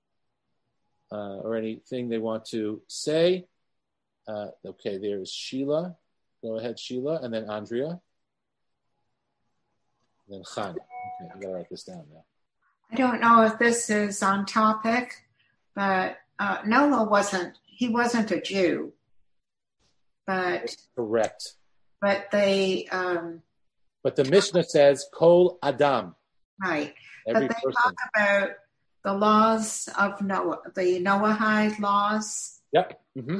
or anything they want to say. Okay, there's Sheila. Go ahead, Sheila, and then Andrea. And then Chana. Okay, I got to write this down now. I don't know if this is on topic, but Noah wasn't a Jew. But correct. But they but the Mishnah says Kol Adam. Right. Every but they person. talk about the laws of Noah, the Noahide laws. Yep. Mm-hmm.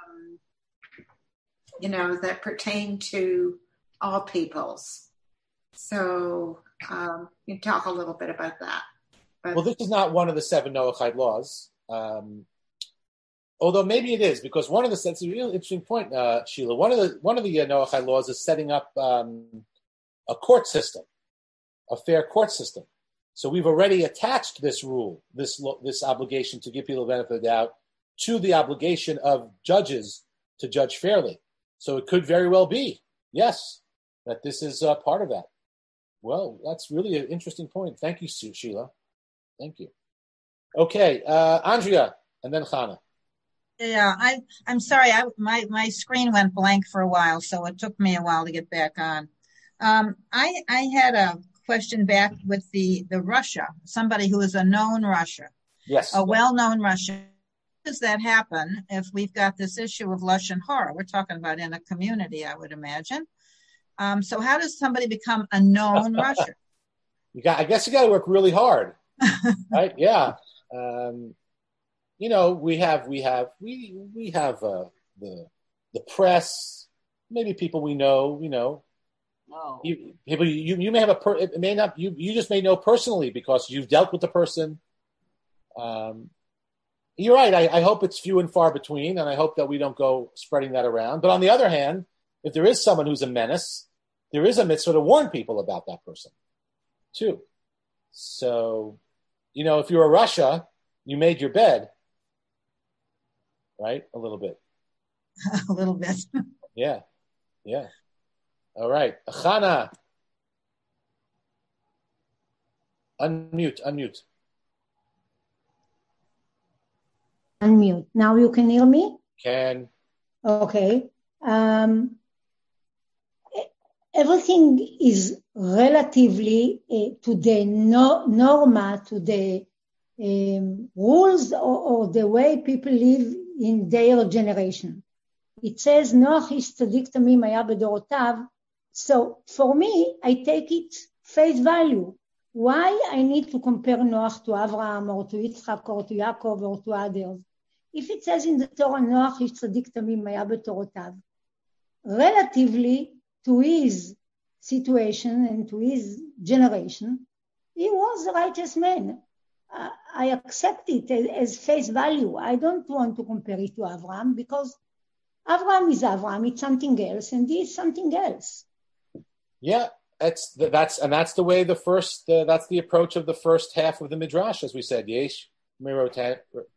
That pertain to all peoples. So you talk a little bit about that. But, well, this is not one of the 7 Noahide laws. Although maybe it is, because one of the, that's a really interesting point, Sheila. One of the Noahide laws is setting up a court system, a fair court system. So we've already attached this rule, this obligation to give people the benefit of the doubt, to the obligation of judges to judge fairly. So it could very well be, yes, that this is part of that. Well, that's really an interesting point. Thank you, Sheila. Thank you. Okay, Andrea, and then Chana. Yeah, I'm sorry. My screen went blank for a while, so it took me a while to get back on. I had a question back with the Russia, somebody who is a known Russia. Yes. A well-known Russia. How does that happen if we've got this issue of Lashon Hara? We're talking about in a community, I would imagine. So how does somebody become a known Russia? I guess you got to work really hard, right? Yeah. We have the press, maybe people we know. No. You may have it may not. You just may know personally because you've dealt with the person. You're right. I hope it's few and far between, and I hope that we don't go spreading that around. But on the other hand, if there is someone who's a menace, there is a mitzvah to warn people about that person. 2. So, if you were Russia, you made your bed, right? A little bit. A little bit. Yeah. All right. Achana. Unmute. Unmute. Now you can hear me? Can. Okay. Everything is relatively to the norma, to the rules or the way people live in their generation. It says, Noach ish tzadik tamim haya bedorotav. So for me, I take it face value. Why I need to compare Noach to Abraham or to Yitzchak or to Yaakov or to others? If it says in the Torah, Noach ish tzadik tamim haya bedorotav, relatively to his situation and to his generation, he was a righteous man. I accept it as face value. I don't want to compare it to Abraham because Abraham is Abraham. It's something else, and he is something else. Yeah, that's the way that's the approach of the first half of the Midrash, as we said. Yesh merabotenu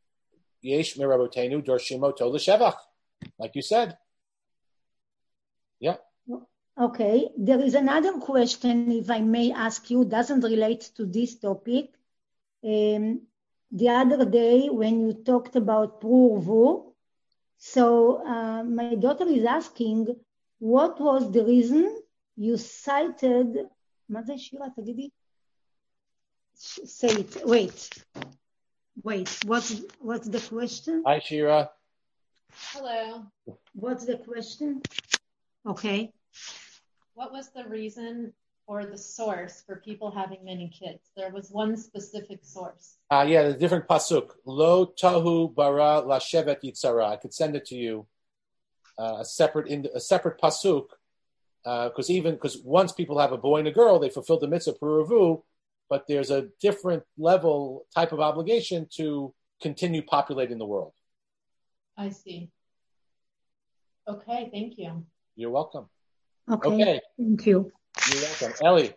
dorshim oto l'shevach, like you said. Yeah. Okay. There is another question, if I may ask you, doesn't relate to this topic. The other day when you talked about Pru-Urvu, so my daughter is asking, what was the reason you cited, מה זה שירה? תגידי. Say it. Wait. What's the question? Hi, Shira. Hello. What's the question? Okay. What was the reason or the source for people having many kids? There was one specific source. The different pasuk. Lo tahu bara lashevet yitzara. I could send it to you. A separate pasuk. Because once people have a boy and a girl, they fulfill the mitzvah Pru-Urvu, but there's a different level type of obligation to continue populating the world. I see. Okay, thank you. You're welcome. Okay. Thank you. You're welcome. Ellie.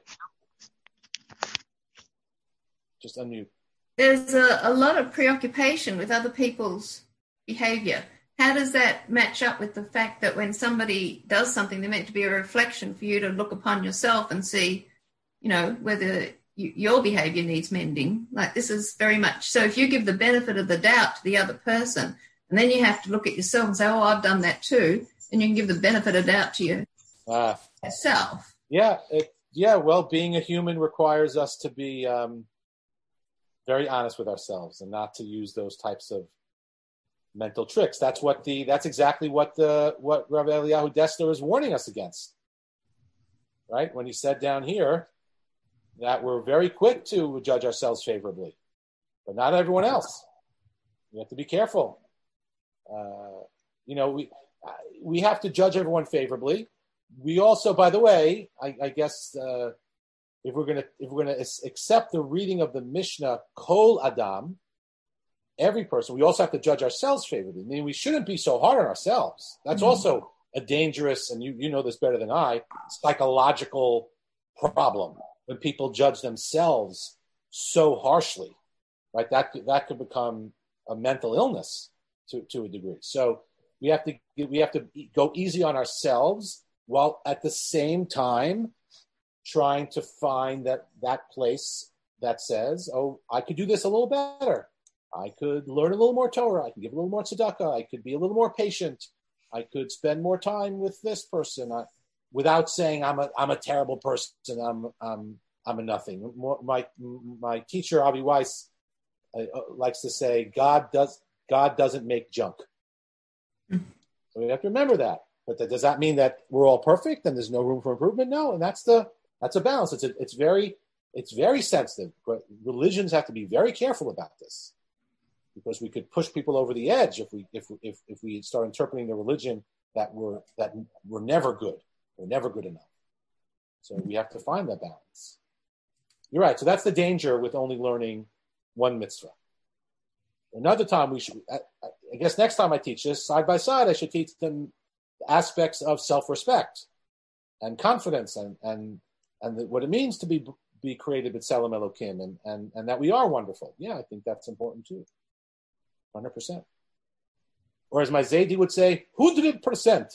Just unmute. There's a lot of preoccupation with other people's behavior. How does that match up with the fact that when somebody does something, they're meant to be a reflection for you to look upon yourself and see, whether your behavior needs mending? Like this is very much. So if you give the benefit of the doubt to the other person, and then you have to look at yourself and say, oh, I've done that too, and you can give the benefit of doubt to yourself. Well, being a human requires us to be very honest with ourselves and not to use those types of mental tricks. That's exactly what Rav Eliyahu Dessler is warning us against, right? When he said down here that we're very quick to judge ourselves favorably, but not everyone else. We have to be careful. We have to judge everyone favorably. We also, by the way, I guess if we're gonna accept the reading of the Mishnah, Kol Adam, every person, we also have to judge ourselves favorably. I mean, we shouldn't be so hard on ourselves. That's also a dangerous, and you know this better than I, psychological problem when people judge themselves so harshly, right? That could become a mental illness to a degree. So we have to go easy on ourselves while at the same time trying to find that place that says, oh, I could do this a little better. I could learn a little more Torah. I could give a little more tzedakah. I could be a little more patient. I could spend more time with this person without saying I'm a terrible person. I'm a nothing. My teacher Avi Weiss likes to say God doesn't make junk. So we have to remember that. But does that mean that we're all perfect and there's no room for improvement? No, and that's a balance. It's very sensitive. But religions have to be very careful about this, because we could push people over the edge if we start interpreting the religion that we're never good. We're never good enough. So we have to find that balance. You're right. So that's the danger with only learning one mitzvah. Another time I guess next time I teach this, side by side, I should teach them aspects of self-respect and confidence and what it means to be be created with B'Tselem Elokim and that we are wonderful. Yeah, I think that's important too. 100%. Or as my Zaidi would say, 100%.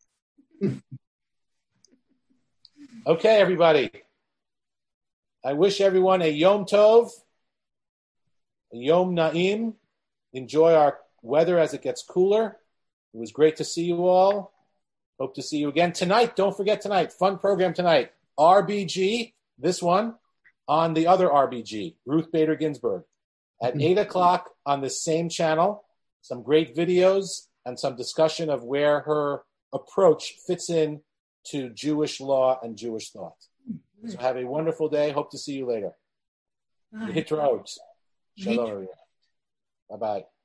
Okay, everybody. I wish everyone a Yom Tov, a Yom Na'im. Enjoy our weather as it gets cooler. It was great to see you all. Hope to see you again tonight. Don't forget tonight, fun program tonight. RBG, this one, on the other RBG, Ruth Bader Ginsburg, at 8 o'clock on the same channel. Some great videos and some discussion of where her approach fits in to Jewish law and Jewish thought. So have a wonderful day. Hope to see you later. Hitraot. Shalom, everyone. Bye-bye.